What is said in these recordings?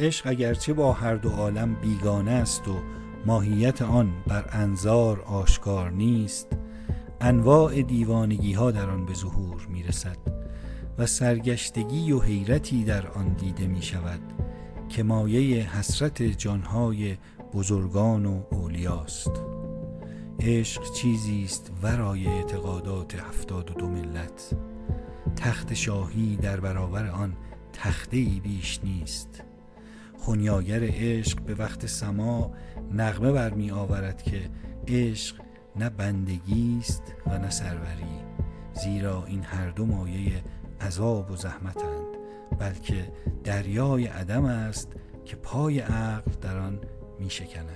عشق اگرچه با هر دو عالم بیگانه است و ماهیت آن بر انظار آشکار نیست، انواع دیوانگی ها در آن به ظهور می رسد و سرگشتگی و حیرتی در آن دیده می شود که مایه حسرت جانهای بزرگان و اولیاست. عشق چیزی است ورای اعتقادات 72 ملت. تخت شاهی در برابر آن تخته‌ای بیش نیست. خنیاگر عشق به وقت سماع نغمه برمی آورد که عشق نه بندگی است و نه سروری، زیرا این هر دو مایه عذاب و زحمتند، بلکه دریای عدم است که پای عقل در آن می شکند.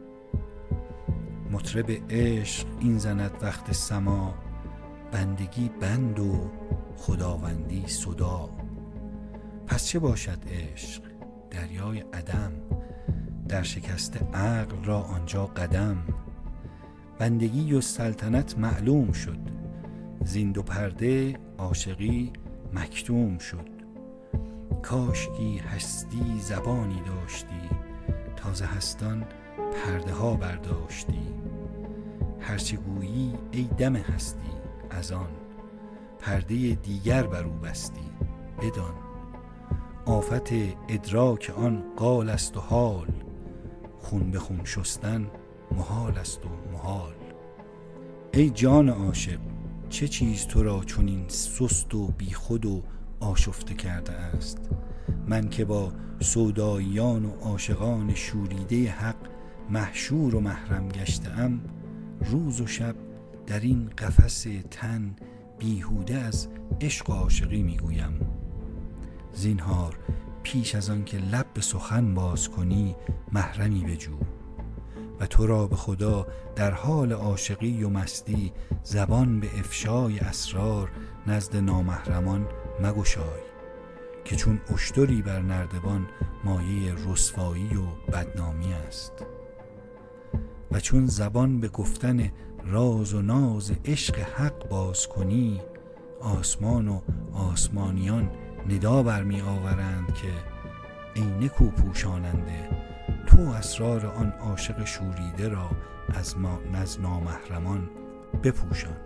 مطرب عشق این زند وقت سماع، بندگی بند و خداوندی صداع. پس چه باشد عشق؟ دریای عدم، در شکست عقل را آنجا قدم. بندگی و سلطنت معلوم شد، زین دو پرده عاشقی مکتوم شد. کاشکی هستی زبانی داشتی، تازه هستان پرده ها برداشتی. هرچه گویی ای دم هستی، از آن پرده دیگر بر او بستی. بدان آفت ادراک آن قال است و حال، خون به خون شستن محال است و محال. ای جان عاشق، چه چیز تو را چنین سست و بیخود و آشفته کرده است؟ من که با سوداییان و عاشقان شوریده حق محشور و محرم گشته‌ام، روز و شب در این قفس تن بیهوده از عشق و عاشقی میگویم. زینهار پیش از آن که لب به سخن باز کنی محرمی بجو، و تو را به خدا در حال عاشقی و مستی زبان به افشای اسرار نزد نامحرمان مگشای، که چون اشتری بر نردبان مایه رسوایی و بدنامی است. و چون زبان به گفتن راز و ناز عشق حق باز کنی، آسمان و آسمانیان ندا برمی آورند که ای نکو پوشاننده، تو اسرار آن عاشق شوریده را از نامحرمان بپوشان.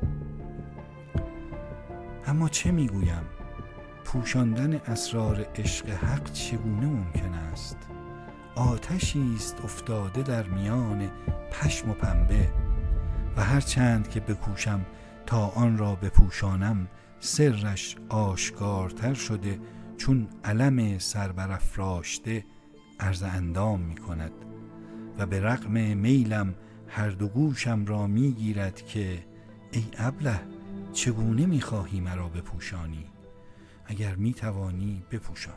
اما چه میگویم؟ پوشاندن اسرار عشق حق چگونه ممکن است؟ آتشی است افتاده در میان پشم و پنبه، و هر چند که بکوشم تا آن را بپوشانم، سرش آشکارتر شده چون علم سربرافراشته عرض اندام می کند، و به رغم میلم هر دو گوشم را می گیرد که ای ابله، چگونه می خواهی مرا بپوشانی؟ اگر می توانی بپوشان.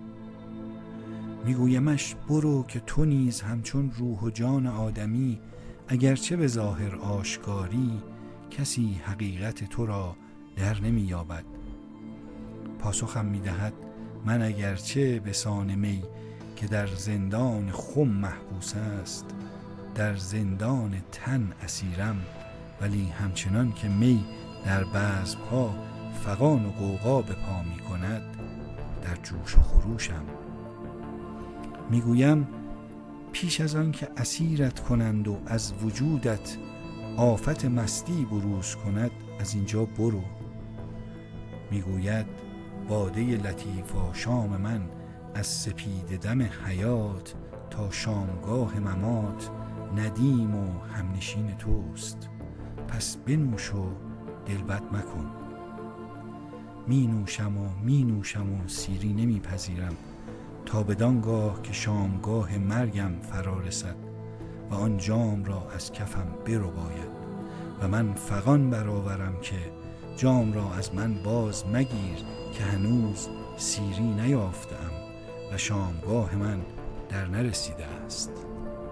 می گویمش برو که تو نیز همچون روح و جان آدمی، اگرچه به ظاهر آشکاری، کسی حقیقت تو را در نمی یابد. پاسخم می دهد من اگرچه به سان می که در زندان خم محبوس است، در زندان تن اسیرم، ولی همچنان که می در بزم‌ها فغان و غوغا به پا می کند، در جوش و خروشم. میگویم پیش از آن که اسیرت کنند و از وجودت آفت مستی بروز کند، از اینجا برو. میگوید باده لطیف آشام من از سپید دم حیات تا شامگاه ممات، ندیم و همنشین توست، پس بنوش و دلبد مکن. می نوشم و سیری نمی پذیرم، تا بدانگاه که شامگاه مرگم فرا رسد و آن جام را از کفم برو باید، و من فغان برآورم که جام را از من باز مگیر که هنوز سیری نیافتم و شامگاه من در نرسیده است.